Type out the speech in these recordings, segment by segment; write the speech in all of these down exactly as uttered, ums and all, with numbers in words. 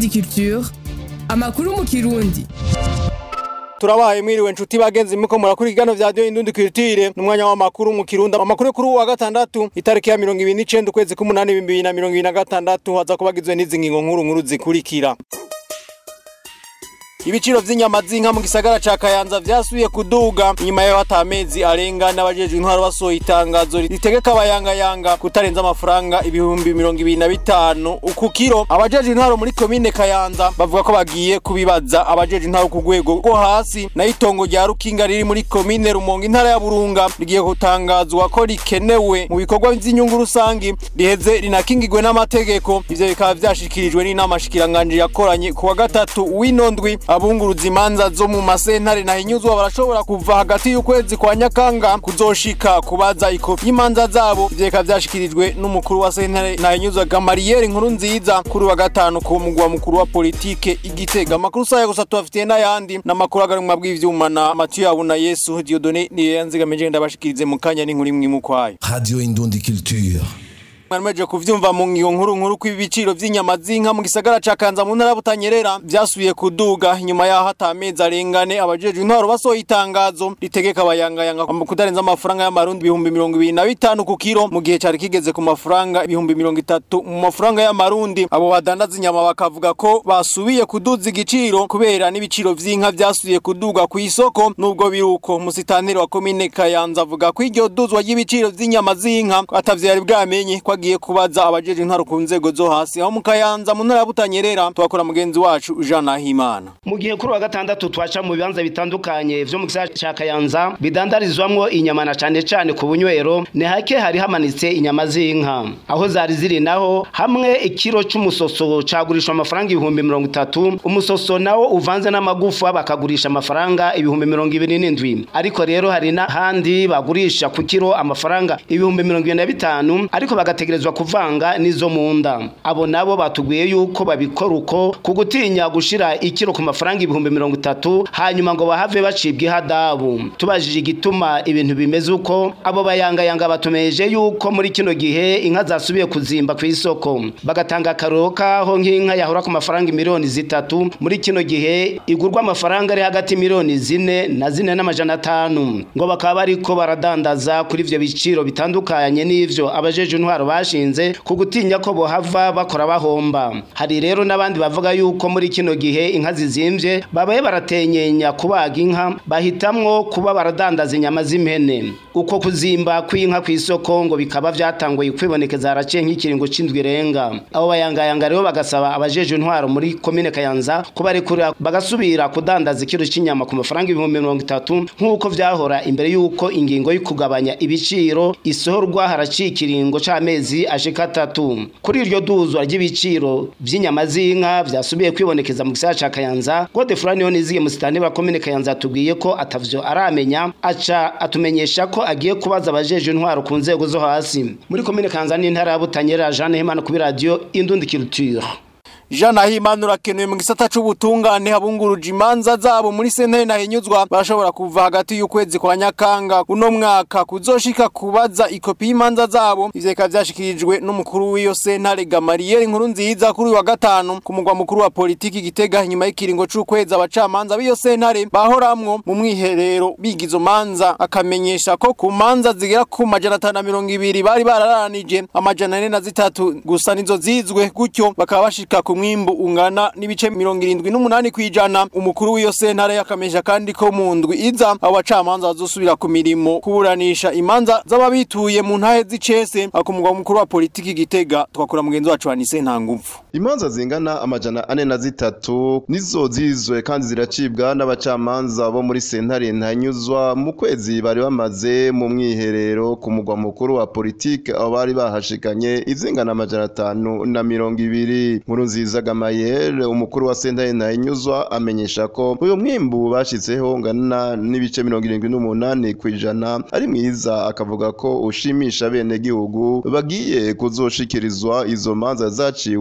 Indundi Culture, amakuru mu Kirundi. Turabaye mwiriwe nshuti bagenzi muko murakuri igano vya radio Indundi Culture n'umwanya w'amakuru mu Kirundi. Amakuru kuri wa gatandatu itariki ya mirongo ibiri n'icenda ukwezi k'umunani bibiri na mirongo ibiri na gatandatu haza kubagizwe n'izi ngingo nkuru nkuru zikurikira. Ibiciro vy'inyama z'inka mu gisagara ca Kayanza vyasubiye kuduga nyuma yo hatamezi arenga n'abajejwe intwaro basohoye itangazo ritegeka abayangayanga kutarenza amafaranga ibihumbi mirongo ibiri na bitanu uku kiro. Abajejwe intwaro muri komine Kayanza bavuga ko bagiye kubibaza abajejwe intwaro ku rwego rwo hasi na itongo rya Rukinga riri muri komine Rumonge intara ya Burunga rigiye gutangazwa ko rikenewe mu bikorwa vy'inyungu rusangi riheze rinakingirwe n'amategeko. Ivyo bikaba vyashikirijwe n'inama shikiranganje yakoranye ku wa gatatu w'inondwi. Abunguruza imanza zo mu masentare na hinyuzwa barashobora kuva hagati y'ukwezi kwa Nyakanga kuzoshika kubaza ikopi y'imanza zabo. Ivyo vyashikirijwe n'umukuru wa sentare na hinyuzwa Gamariere Nkuru Nziza kuri wa gatanu ku mugwa mukuru wa politike Igitega. Amakuru saya gusa tubafitiye n'ayandi n'amakuru agarumwa bw'ivyuma na Mathieu Abuna Yesu Dieudonné ni yanzigamije ndabashikirize mu kanya n'inkuru imwe mu kwayo. Radio Indundi Culture. Mwameje kuvyumva mu ngiyo nkuru nkuru kw'ibiciro vy'inyama z'inka mu gisagara ca Kanza mu ntara Butanyerera vyasubiye kuduga nyuma ya hatamezi arengane abajejwe intwaro basohoye itangazo ritegeka abayangayanga kudarenza amafaranga y'amarundi ibihumbi mirongo ibiri na bitanu ku kiro mu gihe cari kigeze ku mafaranga ibihumbi mirongo itatu mu mafaranga y'amarundi. Abo badandaza inyama bakavuga ko basubiye kuduza igiciro kubera n'ibiciro vy'inka vyasubiye kuduga ku isoko. Nubwo biruko musitanteri wa komine Kayanza avuga ko iryo duzwa y'ibiciro vy'inyama z'inka atavyo yari bwamenye agiye kubaza abajeje intwaro ku nzego zo hasi aho mu Kayanza mu ntara Butanyerera twakora mugenzi wacu Jean Nahimana. Mu gihe kuri wa gatandatu twaca mu bibanza bitandukanye vyo mu gisagara ca Kayanza bidandarizwamwo inyama na cane cane ku bunywero ne hake hari hamanitse inyama z'inka aho zari ziri naho hamwe ikiro c'umusoso cagurishwa amafaranga ibihumbi mirongo itatu umusoso nawo uvanze n'amagufa bakagurisha amafaranga ibihumbi mirongo ibiri n'indwi ariko rero hari na handi bagurisha ku kiro amafaranga ibihumbi mirongo ibiri na bitanu ariko bagate tegerezwa kuvanga nizo munda. Abo nabo batubwiye yuko babikora uko kugutinya gushira ikiro ku mafaranga ibihumbi mirongo itatu hanyuma ngo bahave bacibwe hadabu. Tubajije igituma ibintu bimeze uko abo bayangayanga batumeje yuko muri kino gihe inka zasubiye kuzimba ku isoko bagatanga karoka ho nk'inka yahora ku mafaranga miliyoni zitatu muri kino gihe igurwa amafaranga ari hagati miliyoni zine na zine n'amajana atanu ngo bakaba bariko baradandaza kuri ivyo biciro bitandukanye n'ivyo abajeje intwaro bashinze kugutinya ko bohava bakora bahomba. Hari rero nabandi bavuga yuko muri kino gihe inka zizimvye babaye baratenyenya kubaga inka bahitamwo kuba baradandaza inyama z'impene. Uko kuzimba kw'inka ku isoko ngo bikaba vyatanguye kwibonekeza haraciye nk'ikiringo c'indwi renga. Abo bayangayanga rero bagasaba abajeje intwaro muri komine Kayanza ko barekura bagasubira kudandaza ikiro c'inyama ku mafaranga ibihumbi mirongo itatu nk'uko vyahora imbere yuko ingingo yo kugabanya ibiciro isohorwa haraciye ikiringo c'amezi ashika atatu. Kuri iryo duzwa ry'ibiciro vy'inyama z'inka vyasubiye kwibonekeza mu gisagara ca Kayanza. Godefroid Niyontezire musitani wa komine Kayanza atubwiye ko atavyo aramenya aca atumenyesha ko agiye kubaza abajeje intwaro ku nzego zo hasi muri komine Kayanza n'intara ya Butanyerera. Jean Nahimana ku radio Indundi Culture. Jean Nahimana urakenewe mu gisata c'ubutungane habunguruje imanza zabo muri sentare na hinyuzwa barashobora kuva hagati y'ukwezi kwa Nyakanga uno mwaka kuzoshika kubaza ikopi y'imanza zabo. Ivyo bikaba vyashikirijwe n'umukuru w'iyo sentare Gamariere Nkuru Nziza kuri wa gatanu ku mugwa mukuru wa politiki Gitega nyuma y'ikiringo c'ukwezi abacamanza b'iyo sentare bahoramwo mu mwiherero bigizo manza akamenyesha ko ku manza zigera ku majana atanu na mirongo ibiri bari bararanije amajana ane na zitatu gusa nizo zizwe gutyo bakaba bashika ku mwimbu ungana n'ibice mirongo irindwi n'umunani kwijana. Umukuru w'iyo sentare yakamesha kandi ko mu ndwi iza abacamanza bazosubira ku mirimo kuburanisha imanza z'ababituye mu ntahe z'icese akumugwa mukuru wa politiki Gitega. Twakora mugenzi wacu Anise Ntangumvu. Imanza zingana amajana ane na zitatu nizo zizwe kandi ziracibwa n'abacamanza bo muri sentare ntanyuzwa mu kwezi bari bamaze mu mwiherero ku mugwa mukuru wa politiki aho bari bahashikanye izingana amajana atanu na mirongo ibiri. Nkuru Nziza Gamariere umukuru wa sentare ntanyuzwa amenyesha ko uyo mwimbu bashitseho ngana n'ibice mirongo irindwi n'umunani kwijana ari mwiza akavuga ko ushimisha bene gihugu bagiye kuzoshikirizwa izo manza zaciwe kuva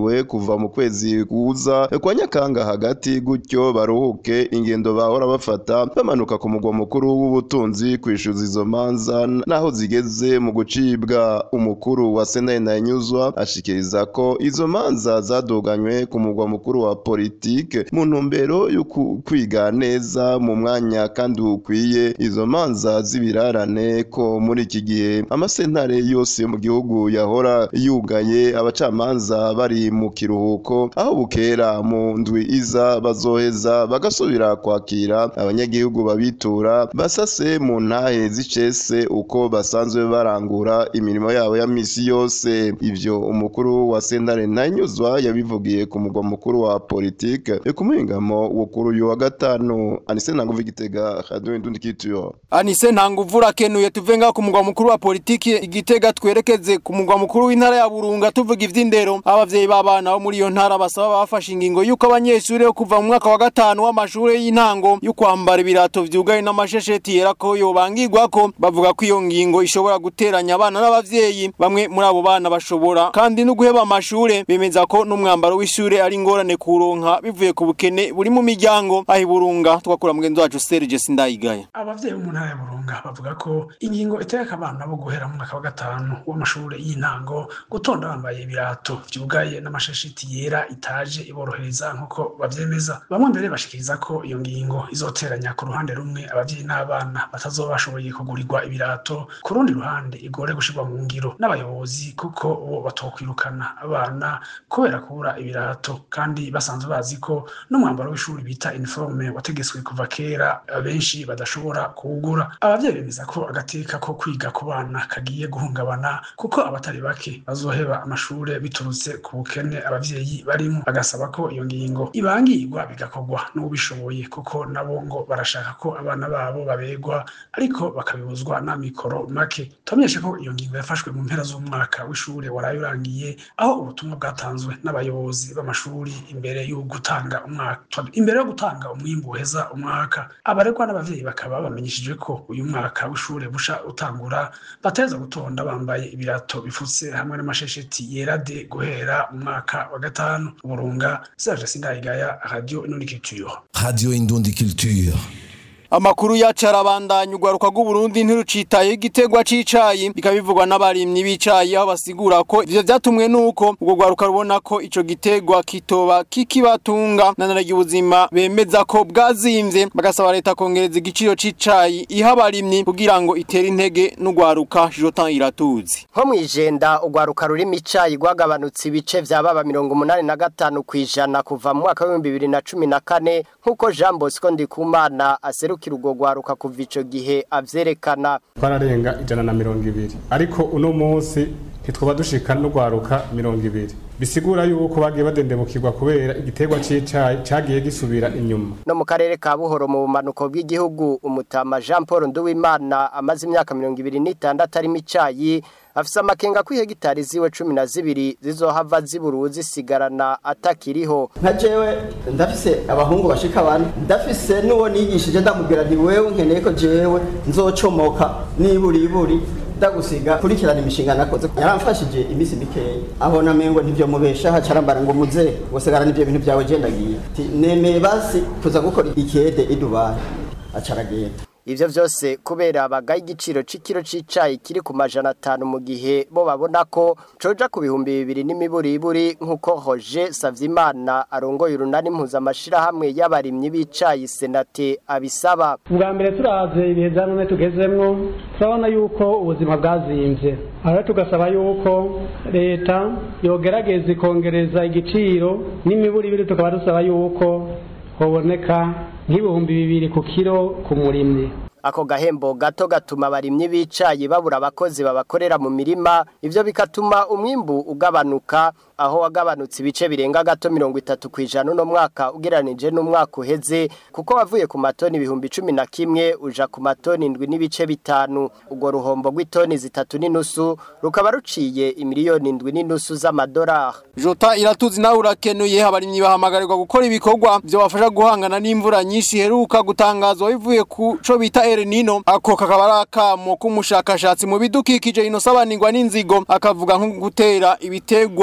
kuva mu kwezi kuza kwa Nyakanga hagati gutyo baruhuke ingendo bahora bafata bamanuka ku mugwa mukuru w'ubutunzi kwishuza izo manza naho zigeze mu gucibwa. Umukuru wa Sentare Ntanyuzwa ashikiriza ko izo manza zaduganywe ku mugwa mukuru wa politike mu ntumbero yo kwiga neza mu mwanya kandi ukwiye izo manza zibirarane ko muri iki gihe amasentare yose mu gihugu yahora yugaye abacamanza bari mu kiruhuko aho bukera mu ndwi iza bazoheza bagasubira kwakira abanyagihugu babitura basase mu ntahe zicese uko basanzwe barangura imirimo yabo ya misi yose. Ivyo umukuru wa Sentare Ntanyuzwa yabivugiye ku mugwa mukuru wa politike ku muhingamo wo kuri uyu wa gatanu. Anise Ntanguvu Igitega, Radio Indundi Culture. Anise Ntanguvu rakenuye tuvenga ku mugwa mukuru wa politike Igitega twerekeze ku mugwa mukuru w'intara ya Burunga tuvuga ivy'indero. Abavyeyi b'abana bo muri iyo ntara basaba bafashe ingingo yuko abanyeshure kuva mu mwaka wa gatanu w'amashure y'intango yo kwambara ibirato vyugaye n'amashesheti yera ko yobangirwako. Bavuga ko iyo ngingo ishobora guteranya abana n'abavyeyi, bamwe muri abo bana bashobora kandi no guheba amashure. Bemeza ko n'umwambaro w'ishure ari ngorane kuronka bivuye ku bukene buri mu miryango. Ahi Burunga twakura mugenzi wacu Serge Sindayigaya. Abavyeyi mu ntara ya Burunga bavuga ko ingingo itegeka abana bo guhera mu mwaka wa gatanu w'amashure y'intango gutonda bambaye ibirato vyugaye n'amashesheti yera itaje iborohereza nkuko bavyemeza. Bamwe mbere bashikiriza ko iyo ngingo izoteranya ku ruhande rumwe abavyeyi n'abana batazobashoboye kugurirwa ibirato, ku rundi ruhande igore gushirwa mu ngiro n'abayobozi kuko bo batokwirukana abana kubera kubura ibirato, kandi basanzwe bazi ko n'umwambaro w'ishuri bita uniforme wategetswe kuva kera benshi badashobora kuwugura. Abavyeyi bemeza ko agateka ko kwiga ku bana kagiye guhungabana kuko abatari bake bazoheba amashure biturutse ku bukene abavyeyi barimo. Bagasaba ko iyo ngingo ibangirwa bigakorwa n'ubishoboye kuko nabo ngo barashaka ko abana babo babegwa ariko bakabibuzwa na mikoro make. Tumenyesha ko iyo ngingo yafashwe mu mpera z'umwaka w'ishure waraye urangiye, aho ubutumwa bwatanzwe n'abayobozi b'amashuri imbere yo gutanga umwaka imbere yo gutanga umwimbu uheza umwaka. Abaregwa n'abavyeyi bakaba bamenyeshejwe ko uyu mwaka w'ishure busha utangura bateza gutonda bambaye ibirato bifutse hamwe n'amashesheti yera de guhera mu mwaka wa gatanu. Burunga, Serge Sindayigaya, Radio Indundi Culture. Radio Indundi Culture. Amakuru yacarabandanya ugwaruka rw'u Burundi ntirucitaye igitegwa c'icayi, bikabivugwa n'abarimyi b'icayi aho basigura ko ivyo vyatumwe nuko ubwo gwaruka rubona ko ico gitegwa kitoba kikibatunga nanaragiye ubuzima. Bemeza ko bwazimvye, bagasaba leta kongereza igiciro c'icayi iha abarimyi kugira ngo itere intege n'ugwaruka. Jotan Iratuzi. Ho mwijenda ugwaruka ruri micayi gwagabanutse ibice vyababa mirongo umunani na gatanu kwijana kuva mu mwaka wa bibiri na cumi na kane nkuko Jean Bosco Ndikumana aseru kirugo gwaruka kuva ico gihe avyerekana. Twararenga ijana na mirongo ibiri ariko uno munsi ntitwoba dushika no gwaruka mirongo ibiri, bisigura yuko bagiye badendebukirwa kubera igiterwa c'icayi cagiye gisubira inyuma. No mu karere ka Buhoro mu bumanuko bw'igihugu, umutama Jean Paul Nduwimana amaze imyaka mirongo ibiri n'itandatu ari micayi afisa amakenga ku hegitari ziwe cumi na zibiri zizohava ziburuzi sigarana atakiriho. Nka jewe ndafise abahungu bashika bane, ndafise nuwo nigishije ndamubwira nti wewe nkeneye ko jewe nzocomoka niburi iburi ndagusiga kurikirana imishinga nakoze. Yaramfashije imisi mikeya aho namengo ntivyo mubesha hacarambara ngo muze gusigara nivyo bintu byawe je ndagiye nemeye basi kuza gukora ikede i Dubai acaragenda. Ivyo vyose kubera abagaye igiciro c'ikiro c'icayi kiri ku majana atanu mu gihe bo babona ko coja ku bihumbi bibiri n'imiburiburi nkuko Roger Savyimana arongoye urunani mpuzamashira hamwe y'abarimyi b'icayi Senate abisaba. Ubwa mbere turaze ibihe bya none tugezemwo turabona yuko ubuzima bwazimvye, aho tugasaba yuko leta yogerageza ikongereza igiciro n'imiburiburi, tukaba dusaba yuko hoboneka nk'ibihumbi bibiri ku kiro ku murimyi. Ako gahembo gato gatuma abarimyi b'icayi babura abakozi babakorera mu mirima, ivyo bikatuma umwimbu ugabanuka, aho wagabanutse ibice birenga gato mirongo itatu kwijana no mwaka ugereranije n'umwaka uheze, kuko wavuye ku matoni ibihumbi cumi na kimwe uja ku matoni indwi n'ibice bitanu. Ugo ruhombo rw'itoni zitatu n'inusu rukaba ruciye imiliyoni indwi n'inusu z'amadolari. Jota Iratuzi nawe urakenuye abarimyi bahamagarirwa gukora ibikorwa byo bafasha guhangana n'imvura nyinshi heruka gutangazwa bivuye ku co bita El Nino. Ako kakaba akamo k'umushakashatsi mu bidukikije inosabanirwa n'inzigo, akavuga nko gutera ibitegwa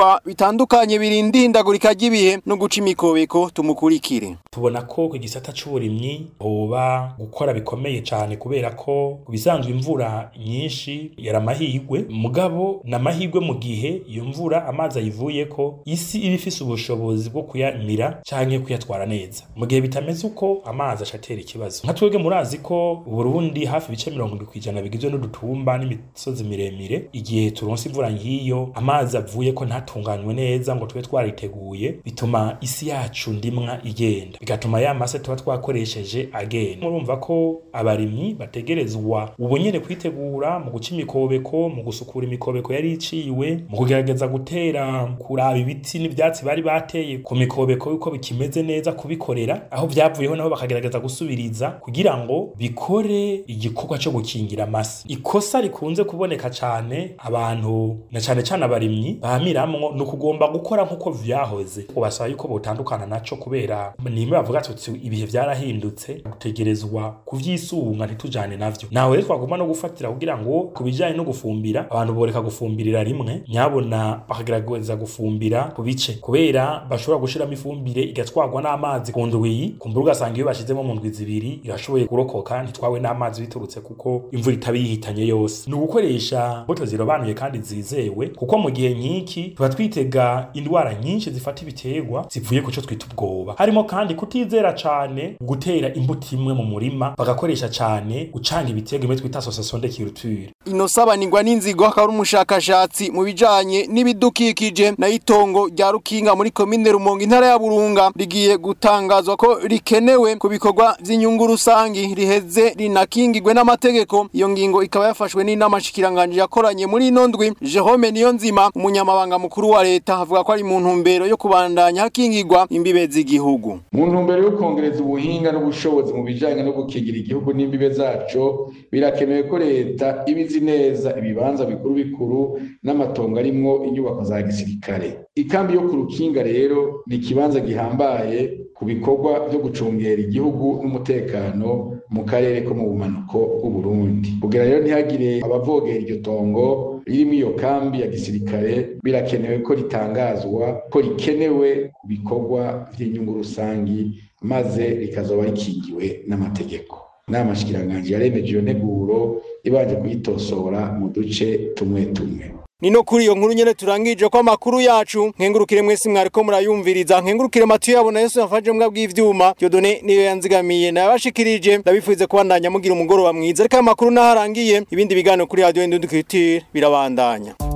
bitandukanye birinda ihindagurika ry'ibihe no guca imikobeko. Tumukurikire. Tubona ko ku gisata c'uburimyi hoba gukora bikomeye cyane kubera ko bisanzwe imvura nyinshi yaramahirwe mugabo namahirwe mu gihe iyo mvura amazi ayivuye ko isi iba ifise ubushobozi bwo kuyamira canke kuyatwara neza. Mu gihe bitameze uko amazi acatera ikibazo. Nka twebwe murazi ko Burundi hafi bice mirongo indwi kwijana bigizwe n'udutumba n'imisozi miremire. Igihe turonse imvura nkiyo amazi avuye ko ntatunganywe neza ngo tube twariteguye bituma isi yacu ndimwa igenda. Bigatuma ya mase tuba twakoresheje agenda. Murumva ko abarimyi bategerezwa ubu nyene kwitegura mu guca imikobeko, mu gusukura imikobeko yari iciwe, mu kugerageza gutera kuraba ibiti n'ivyatsi bari bateye ku mikobeko yuko bikimeze neza kubikorera, aho vyavuyeho naho bakagerageza gusubiriza kugira ngo bikore igikorwa cyo gukingira amasi. Ikosa rikunze kuboneka cyane abantu na cyane cyane abarimyi bamiramwo no kugomba gukora nkuko vyahoze. Ubasaba yuko botandukana naco kubera nimwe bavuga tuti ibihe vyarahindutse, gutegerezwa kuvyisunga ntitujane navyo. Nawe rero twagomba no gufatira kugira ngo kubijanye no gufumbira abantu boreka gufumbirira rimwe, nyabona bakagerageza gufumbira ku bice kubera bashobora gushiramo ifumbire igatwagwa n'amazi ku ndwi, kumbuga ugasanga iyo bashizemo mu ndwi zibiri irashoboye kurokoka ntitwawe n'amazi biturutse kuko imvura itabihitanye yose. Ni ugukoresha imbuto zirobanuye kandi zizewe kuko mu gihe nkiki tuba twitega indwara nyinshi zifata ibiterwa zivuye ku cyo twita ubwoba. Harimo kandi kutizera cyane gutera imbuto imwe mu murima bagakoresha cyane gucanga ibiterwa imwe twita association de culture. Inosabanirwa n'inzigo akaba ari umushakashatsi mu bijanye n'ibidukikije na itongo rya Rukinga muri komine Rumonge intara ya Burunga rigiye gutangazwa ko rikenewe ku bikorwa by'inyungu rusangi riheze rinakingirwe n'amategeko. Iyo ngingo ikaba yafashwe n'inama shikiranganje yakoranye muri ino ndwi. Jerome Niyonzima umunyamabanga mukuru wa leta avuga ko ari mu ntumbero yo kubandanya hakingirwa imbibe z'igihugu. Mu ntumbero yo kongereza ubuhinga n'ubushobozi mu bijanye no gukingira igihugu n'imbibe zaco birakenewe ko leta ibizi neza ibibanza bikuru bikuru n'amatongo arimwo inyubako za gisirikare. Ikambi yo ku Rukinga rero ni kibanza gihambaye ku bikorwa byo gucungera igihugu n'umutekano mu karere ko mu bumanuko bw'u Burundi. Kugira rero ntihagire abavogera iryo tongo ririmo iyo kambi ya gisirikare birakenewe ko ritangazwa ko rikenewe ku bikorwa by'inyungu rusangi maze rikazoba rikingiwe n'amategeko. N'amashikiranganje yaremeje iyo nteguro ibanje kuyitosora mu duce tumwe tumwe. Nino kuri iyo nkuru nyene turangije ko amakuru yacu. Nkengurukire mwese mwariko murayumviriza, nkengurukire Matiyo yabona Yesu yafaje mbwa bw'ivyuma. Dieudonné niyo yanzigamiye nabashikirije. Ndabifuze kubandanya mugira umugoroba mwiza. Reka amakuru naharangiye ibindi biganiro kuri Radio Indundi Culture birabandanya.